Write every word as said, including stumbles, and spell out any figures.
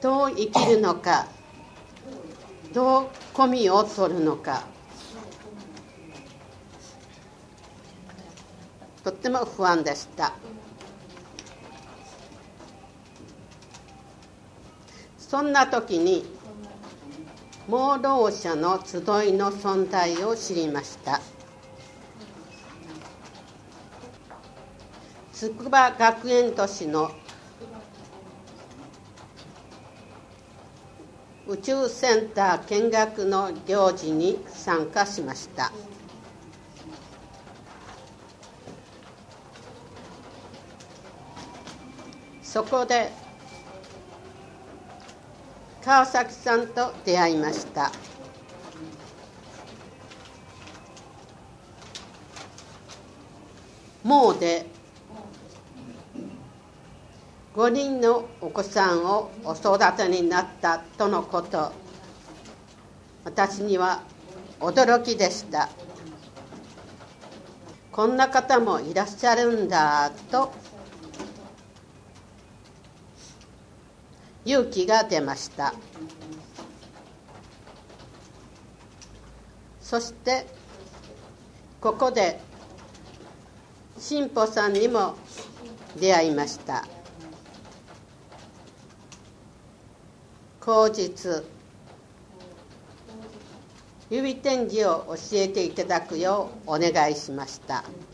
どう生きるのか、どう込みを取るのか、とっても不安でした。そんな時に盲ろう者の集いの存在を知りました。筑波学園都市の宇宙センター見学の行事に参加しました。そこで川崎さんと出会いました。盲でごにんのお子さんをお育てになったとのこと、私には驚きでした。こんな方もいらっしゃるんだと勇気が出ました。そしてここで神父さんにも出会いました。後日指点字を教えていただくようお願いしました。